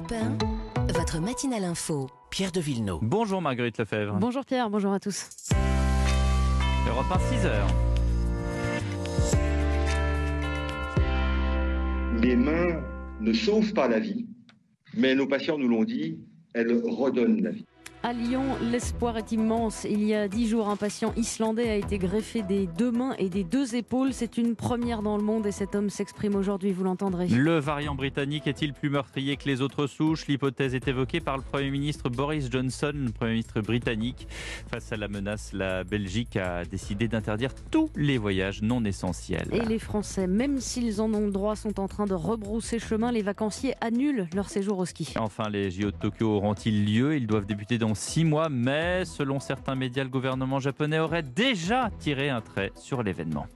Europe 1, votre matinale info. Pierre de Villeneuve. Bonjour Marguerite Lefebvre. Bonjour Pierre, bonjour à tous. Europe 1, 6h. Les mains ne sauvent pas la vie, mais nos patients nous l'ont dit, elles redonnent la vie. À Lyon, l'espoir est immense. Il y a 10 jours, un patient islandais a été greffé des 2 mains et des 2 épaules. C'est une première dans le monde et cet homme s'exprime aujourd'hui, vous l'entendrez. Le variant britannique est-il plus meurtrier que les autres souches ? L'hypothèse est évoquée par le Premier ministre Boris Johnson, le Premier ministre britannique. Face à la menace, la Belgique a décidé d'interdire tous les voyages non essentiels. Et les Français, même s'ils en ont le droit, sont en train de rebrousser chemin. Les vacanciers annulent leur séjour au ski. Enfin, les JO de Tokyo auront-ils lieu ? Ils doivent débuter dans 6 mois, mais selon certains médias, le gouvernement japonais aurait déjà tiré un trait sur l'événement.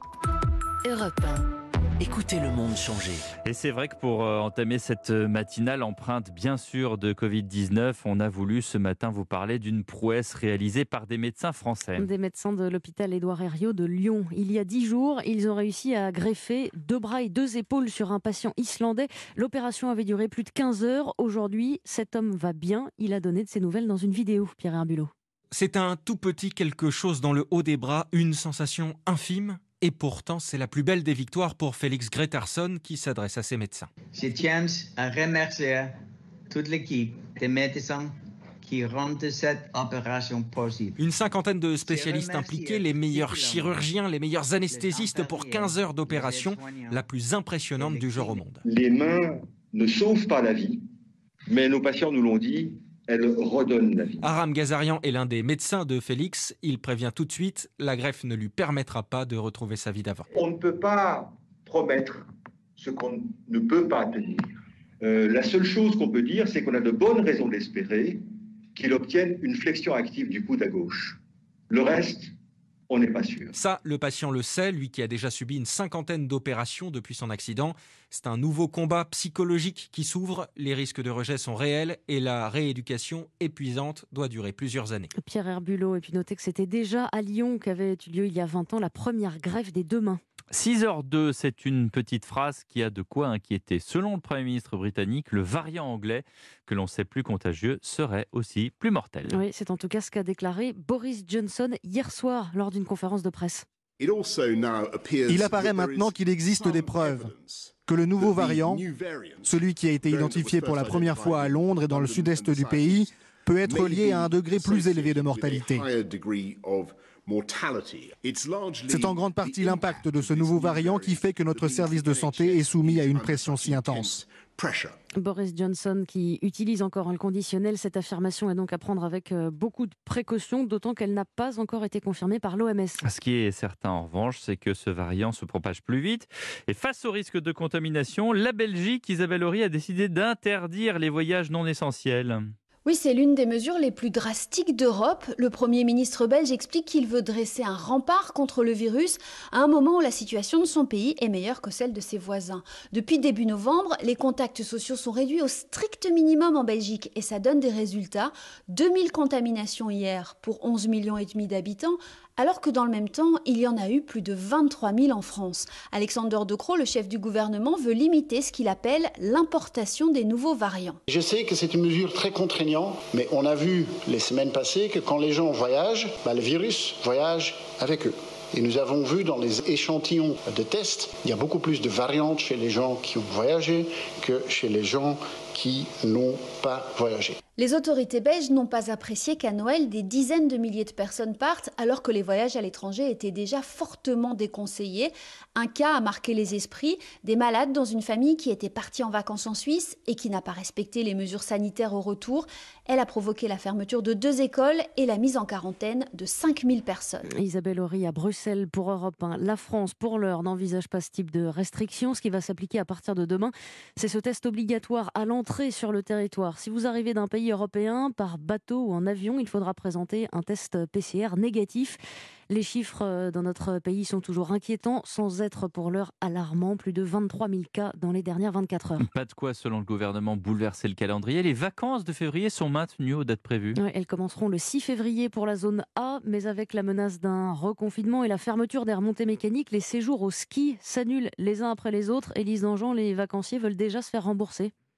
Europe 1. Écoutez le monde changer. Et c'est vrai que pour entamer cette matinale empreinte bien sûr de Covid-19, on a voulu ce matin vous parler d'une prouesse réalisée par des médecins français. Des médecins de l'hôpital Édouard Herriot de Lyon. Il y a 10 jours, ils ont réussi à greffer 2 bras et 2 épaules sur un patient islandais. L'opération avait duré plus de 15 heures. Aujourd'hui, cet homme va bien. Il a donné de ses nouvelles dans une vidéo, Pierre Herbulot. C'est un tout petit quelque chose dans le haut des bras, une sensation infime. Et pourtant, c'est la plus belle des victoires pour Félix Gretarsson qui s'adresse à ses médecins. Je tiens à remercier toute l'équipe des médecins qui rendent cette opération possible. Une cinquantaine de spécialistes impliqués, les meilleurs chirurgiens, les meilleurs anesthésistes pour 15 heures d'opération, la plus impressionnante du genre au monde. Les mains ne sauvent pas la vie, mais nos patients nous l'ont dit, elles redonnent la vie. Aram Gazarian est l'un des médecins de Félix. Il prévient tout de suite, la greffe ne lui permettra pas de retrouver sa vie d'avant. On ne peut pas promettre ce qu'on ne peut pas tenir. La seule chose qu'on peut dire, c'est qu'on a de bonnes raisons d'espérer qu'il obtienne une flexion active du coude à gauche. Le reste, on n'est pas sûr. Ça, le patient le sait, lui qui a déjà subi une cinquantaine d'opérations depuis son accident. C'est un nouveau combat psychologique qui s'ouvre. Les risques de rejet sont réels et la rééducation épuisante doit durer plusieurs années. Pierre Herbulot, et puis notez que c'était déjà à Lyon qu'avait eu lieu il y a 20 ans la première greffe des 2 mains. 6h02, c'est une petite phrase qui a de quoi inquiéter. Selon le Premier ministre britannique, le variant anglais, que l'on sait plus contagieux, serait aussi plus mortel. Oui, c'est en tout cas ce qu'a déclaré Boris Johnson hier soir lors d'une conférence de presse. Il apparaît maintenant qu'il existe des preuves que le nouveau variant, celui qui a été identifié pour la première fois à Londres et dans le sud-est du pays, peut être lié à un degré plus élevé de mortalité. C'est en grande partie l'impact de ce nouveau variant qui fait que notre service de santé est soumis à une pression si intense. Boris Johnson qui utilise encore un conditionnel, cette affirmation est donc à prendre avec beaucoup de précautions, d'autant qu'elle n'a pas encore été confirmée par l'OMS. Ce qui est certain en revanche, c'est que ce variant se propage plus vite. Et face au risque de contamination, la Belgique, Isabelle Horry, a décidé d'interdire les voyages non essentiels. Oui, c'est l'une des mesures les plus drastiques d'Europe. Le Premier ministre belge explique qu'il veut dresser un rempart contre le virus à un moment où la situation de son pays est meilleure que celle de ses voisins. Depuis début novembre, les contacts sociaux sont réduits au strict minimum en Belgique et ça donne des résultats. 2000 contaminations hier pour 11,5 millions d'habitants, alors que dans le même temps, il y en a eu plus de 23 000 en France. Alexander De Croo, le chef du gouvernement, veut limiter ce qu'il appelle l'importation des nouveaux variants. Je sais que c'est une mesure très contraignante, mais on a vu les semaines passées que quand les gens voyagent, le virus voyage avec eux. Et nous avons vu dans les échantillons de tests, il y a beaucoup plus de variantes chez les gens qui ont voyagé que chez les gens qui n'ont pas voyagé. Les autorités belges n'ont pas apprécié qu'à Noël, des dizaines de milliers de personnes partent alors que les voyages à l'étranger étaient déjà fortement déconseillés. Un cas a marqué les esprits, des malades dans une famille qui était partie en vacances en Suisse et qui n'a pas respecté les mesures sanitaires au retour. Elle a provoqué la fermeture de 2 écoles et la mise en quarantaine de 5000 personnes. Isabelle Horry à Bruxelles pour Europe 1. La France, pour l'heure, n'envisage pas ce type de restriction. Ce qui va s'appliquer à partir de demain, c'est ce test obligatoire à l'entrée sur le territoire. Si vous arrivez d'un pays européen, par bateau ou en avion, il faudra présenter un test PCR négatif. Les chiffres dans notre pays sont toujours inquiétants, sans être pour l'heure alarmants. Plus de 23 000 cas dans les dernières 24 heures. Pas de quoi, selon le gouvernement, bouleverser le calendrier. Les vacances de février sont maintenues aux dates prévues. Oui, elles commenceront le 6 février pour la zone A, mais avec la menace d'un reconfinement et la fermeture des remontées mécaniques, les séjours au ski s'annulent les uns après les autres. Élise Dangean, les vacanciers veulent déjà se faire rembourser.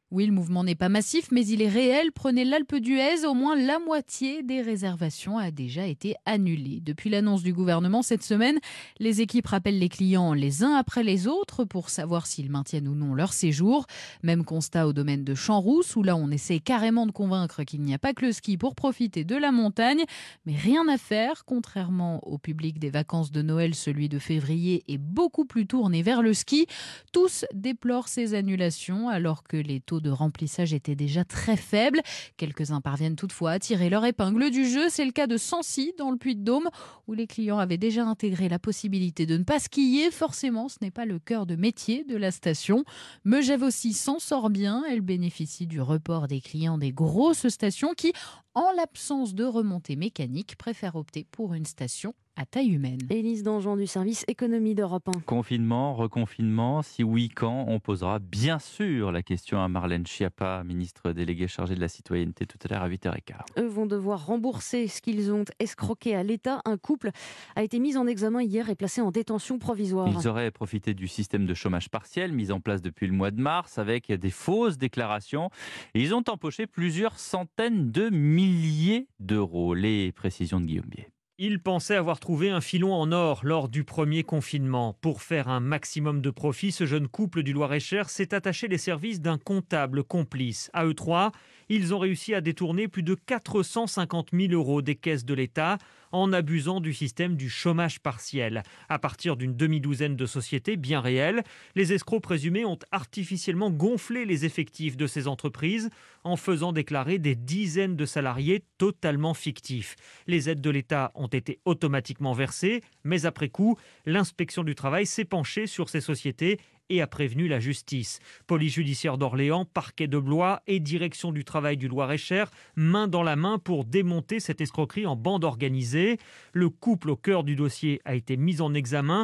Oui, le mouvement n'est pas massif, mais il est réel. Prenez l'Alpe d'Huez, au moins la moitié des réservations a déjà été annulée. Depuis l'annonce du gouvernement cette semaine, les équipes rappellent les clients les uns après les autres pour savoir s'ils maintiennent ou non leur séjour. Même constat au domaine de Champs-Rousses, où là on essaie carrément de convaincre qu'il n'y a pas que le ski pour profiter de la montagne. Mais rien à faire, contrairement au public des vacances de Noël, celui de février est beaucoup plus tourné vers le ski. Tous déplorent ces annulations alors que les taux de remplissage étaient déjà très faibles. Quelques-uns parviennent toutefois à tirer leur épingle du jeu. C'est le cas de Sancy dans le Puy-de-Dôme où les clients avaient déjà intégré la possibilité de ne pas skier. Forcément, ce n'est pas le cœur de métier de la station. Megève aussi s'en sort bien. Elle bénéficie du report des clients des grosses stations qui, en l'absence de remontée mécanique, préfèrent opter pour une station à taille humaine. Élise Dangean du service économie d'Europe 1. Confinement, reconfinement, si oui, quand? On posera bien sûr la question à Marlène Schiappa, ministre déléguée chargée de la citoyenneté, tout à l'heure à 8h15. Eux vont devoir rembourser ce qu'ils ont escroqué à l'État. Un couple a été mis en examen hier et placé en détention provisoire. Ils auraient profité du système de chômage partiel mis en place depuis le mois de mars avec des fausses déclarations. Ils ont empoché plusieurs centaines de milliers d'euros. Les précisions de Guillaume Bier. Ils pensaient avoir trouvé un filon en or lors du premier confinement. Pour faire un maximum de profit, ce jeune couple du Loir-et-Cher s'est attaché les services d'un comptable complice. À eux trois, ils ont réussi à détourner plus de 450 000 euros des caisses de l'État en abusant du système du chômage partiel. À partir d'une demi-douzaine de sociétés bien réelles, les escrocs présumés ont artificiellement gonflé les effectifs de ces entreprises en faisant déclarer des dizaines de salariés totalement fictifs. Les aides de l'État ont été automatiquement versées, mais après coup, l'inspection du travail s'est penchée sur ces sociétés et a prévenu la justice. Police judiciaire d'Orléans, parquet de Blois et direction du travail du Loir-et-Cher, main dans la main pour démonter cette escroquerie en bande organisée. Le couple au cœur du dossier a été mis en examen.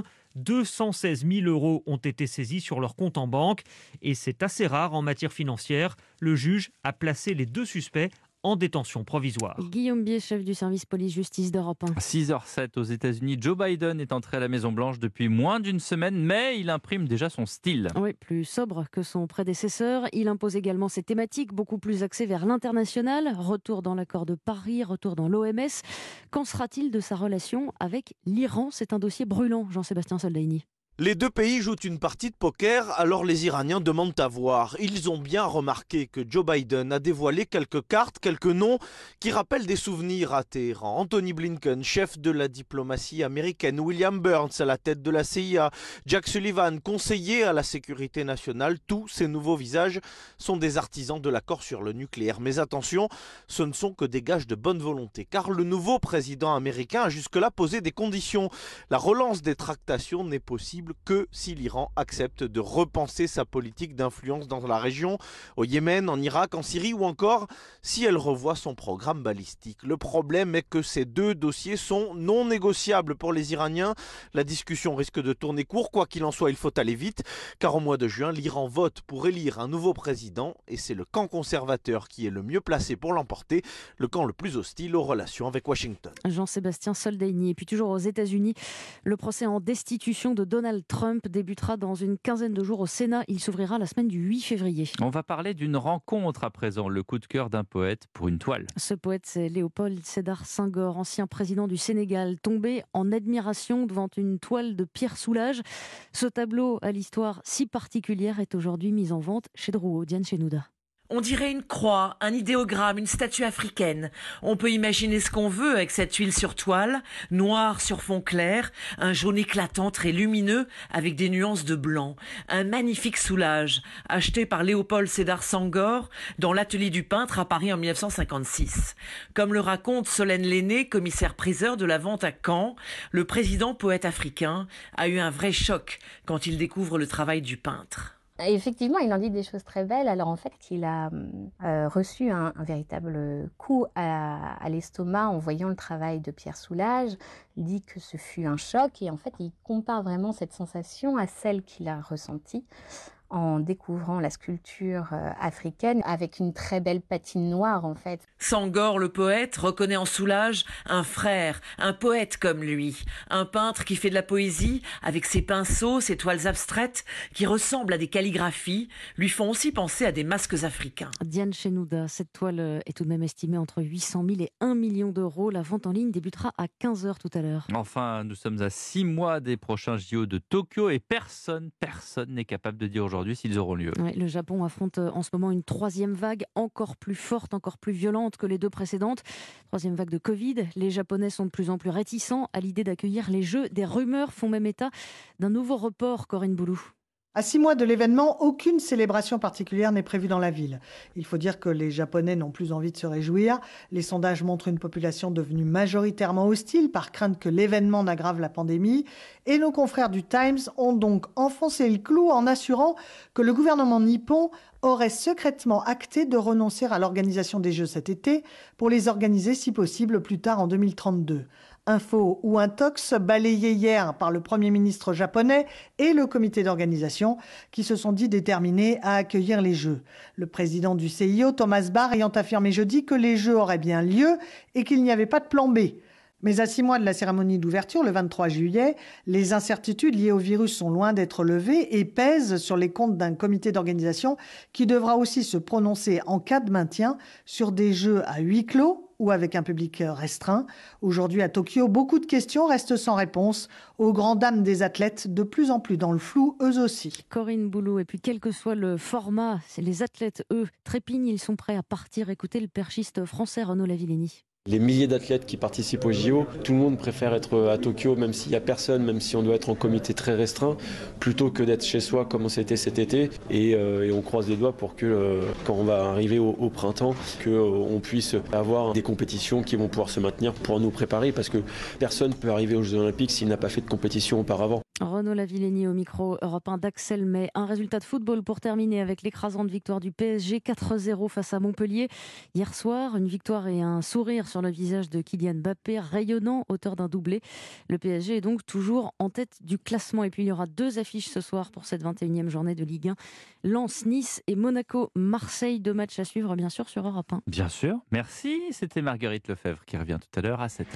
216 000 euros ont été saisis sur leur compte en banque. Et c'est assez rare en matière financière. Le juge a placé les deux suspects en détention provisoire. Guillaume Bier, chef du service police-justice d'Europe 1. 6h07 aux États-Unis, Joe Biden est entré à la Maison-Blanche depuis moins d'une semaine, mais il imprime déjà son style. Oui, plus sobre que son prédécesseur. Il impose également ses thématiques, beaucoup plus axées vers l'international. Retour dans l'accord de Paris, retour dans l'OMS. Qu'en sera-t-il de sa relation avec l'Iran? C'est un dossier brûlant, Jean-Sébastien Soldaini. Les deux pays jouent une partie de poker, alors les Iraniens demandent à voir. Ils ont bien remarqué que Joe Biden a dévoilé quelques cartes, quelques noms qui rappellent des souvenirs à Téhéran. Anthony Blinken, chef de la diplomatie américaine, William Burns à la tête de la CIA, Jack Sullivan, conseiller à la sécurité nationale. Tous ces nouveaux visages sont des artisans de l'accord sur le nucléaire. Mais attention, ce ne sont que des gages de bonne volonté, car le nouveau président américain a jusque-là posé des conditions. La relance des tractations n'est possible que si l'Iran accepte de repenser sa politique d'influence dans la région, au Yémen, en Irak, en Syrie ou encore si elle revoit son programme balistique. Le problème est que ces deux dossiers sont non négociables pour les Iraniens. La discussion risque de tourner court, quoi qu'il en soit, il faut aller vite, car au mois de juin, l'Iran vote pour élire un nouveau président et c'est le camp conservateur qui est le mieux placé pour l'emporter, le camp le plus hostile aux relations avec Washington. Jean-Sébastien Soldaini. Et puis toujours aux États-Unis, le procès en destitution de Donald Trump débutera dans une quinzaine de jours au Sénat. Il s'ouvrira la semaine du 8 février. On va parler d'une rencontre à présent, le coup de cœur d'un poète pour une toile. Ce poète, c'est Léopold Sédar Senghor, ancien président du Sénégal, tombé en admiration devant une toile de Pierre Soulages. Ce tableau à l'histoire si particulière est aujourd'hui mis en vente chez Drouot. Diane Chenouda. On dirait une croix, un idéogramme, une statue africaine. On peut imaginer ce qu'on veut avec cette huile sur toile, noire sur fond clair, un jaune éclatant très lumineux avec des nuances de blanc. Un magnifique Soulage, acheté par Léopold Sédar Senghor dans l'atelier du peintre à Paris en 1956. Comme le raconte Solène Lenné, commissaire-priseur de la vente à Caen, le président poète africain a eu un vrai choc quand il découvre le travail du peintre. Effectivement, il en dit des choses très belles. Alors en fait, il a reçu un véritable coup à l'estomac en voyant le travail de Pierre Soulages. Il dit que ce fut un choc et en fait, il compare vraiment cette sensation à celle qu'il a ressentie en découvrant la sculpture africaine avec une très belle patine noire en fait. Senghor, le poète, reconnaît en Soulages un frère, un poète comme lui, un peintre qui fait de la poésie avec ses pinceaux, ses toiles abstraites qui ressemblent à des calligraphies, lui font aussi penser à des masques africains. Diane Chenouda, cette toile est tout de même estimée entre 800 000 et 1 million d'euros. La vente en ligne débutera à 15h tout à l'heure. Enfin, nous sommes à 6 mois des prochains JO de Tokyo et personne n'est capable de dire aujourd'hui s'ils auront lieu. Ouais, le Japon affronte en ce moment une troisième vague encore plus forte, encore plus violente que les deux précédentes. Troisième vague de Covid. Les Japonais sont de plus en plus réticents à l'idée d'accueillir les Jeux. Des rumeurs font même état d'un nouveau report, Corinne Boulou. À 6 mois de l'événement, aucune célébration particulière n'est prévue dans la ville. Il faut dire que les Japonais n'ont plus envie de se réjouir. Les sondages montrent une population devenue majoritairement hostile par crainte que l'événement n'aggrave la pandémie. Et nos confrères du Times ont donc enfoncé le clou en assurant que le gouvernement nippon aurait secrètement acté de renoncer à l'organisation des Jeux cet été pour les organiser si possible plus tard en 2032. Info ou intox balayé hier par le Premier ministre japonais et le comité d'organisation qui se sont dit déterminés à accueillir les Jeux. Le président du CIO, Thomas Bach, ayant affirmé jeudi que les Jeux auraient bien lieu et qu'il n'y avait pas de plan B. Mais à 6 mois de la cérémonie d'ouverture, le 23 juillet, les incertitudes liées au virus sont loin d'être levées et pèsent sur les comptes d'un comité d'organisation qui devra aussi se prononcer en cas de maintien sur des Jeux à huis clos ou avec un public restreint. Aujourd'hui à Tokyo, beaucoup de questions restent sans réponse, aux grandes dames des athlètes de plus en plus dans le flou, eux aussi. Corinne Boulot, et puis quel que soit le format, les athlètes, eux, trépignent, ils sont prêts à partir. Écoutez le perchiste français Renaud Lavillenie. Les milliers d'athlètes qui participent aux JO, tout le monde préfère être à Tokyo, même s'il n'y a personne, même si on doit être en comité très restreint, plutôt que d'être chez soi comme c'était cet été. Et on croise les doigts pour que, quand on va arriver au printemps, qu'on puisse avoir des compétitions qui vont pouvoir se maintenir pour nous préparer, parce que personne ne peut arriver aux Jeux Olympiques s'il n'a pas fait de compétition auparavant. Renaud Lavillenie au micro Europe 1 d'Axel May. Un résultat de football pour terminer avec l'écrasante victoire du PSG 4-0 face à Montpellier. Hier soir, une victoire et un sourire sur le visage de Kylian Mbappé, rayonnant, auteur d'un doublé. Le PSG est donc toujours en tête du classement. Et puis il y aura 2 affiches ce soir pour cette 21e journée de Ligue 1. Lens, Nice et Monaco-Marseille. 2 matchs à suivre bien sûr sur Europe 1. Bien sûr, merci. C'était Marguerite Lefebvre qui revient tout à l'heure à 7h.